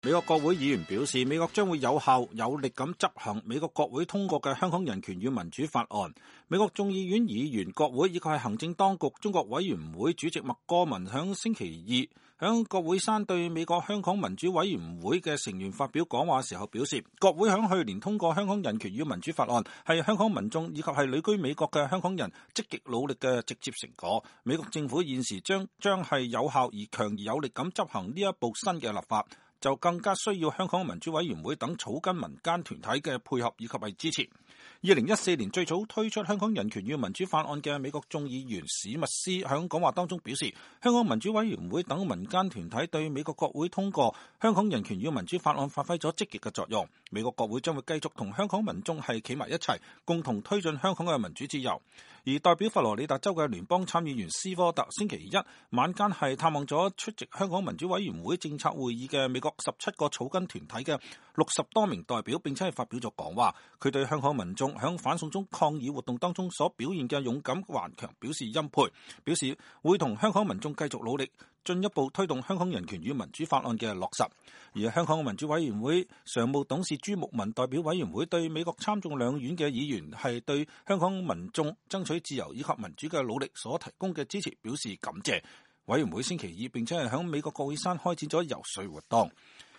美國國會議員表示，美國將會有效有力咁執行美國國會通過嘅香港人權與民主法案。美國眾議院議員、國會以及係行政當局中國委員會主席麥戈文響星期二響國會山對美國香港民主委員會嘅成員發表講話時候表示，國會響去年通過香港人權與民主法案，係香港民眾以及係旅居美國嘅香港人積極努力嘅直接成果。美國政府現時將係有效而強而有力咁執行呢一部新嘅立法，就更加需要香港民主委員會等草根民間團體嘅配合以及係支持。2014年最早推出香港人權與民主法案嘅美國眾議員史密斯喺講話當中表示，香港民主委員會等民間團體對美國國會通過香港人權與民主法案發揮咗積極嘅作用。美國國會將會繼續同香港民眾係企埋一齊，共同推進香港嘅民主自由。而代表佛羅里達州嘅聯邦參議員斯科特星期一晚間係探望咗出席香港民主委員會政策會議嘅美國17個草根團體嘅60多名代表，並且係發表咗講話。佢對香港民眾響反送中抗議活動當中所表現嘅勇敢頑強表示欽佩，表示會同香港民眾繼續努力，進一步推動香港人權與民主法案嘅落實。而香港民主委員會常務董事朱牧民代表委員會對美國參眾兩院嘅議員係對香港民眾爭取自由以及民主嘅努力所提供嘅支持表示感謝。委員會星期二並且係響美國國會山開展咗游說活動。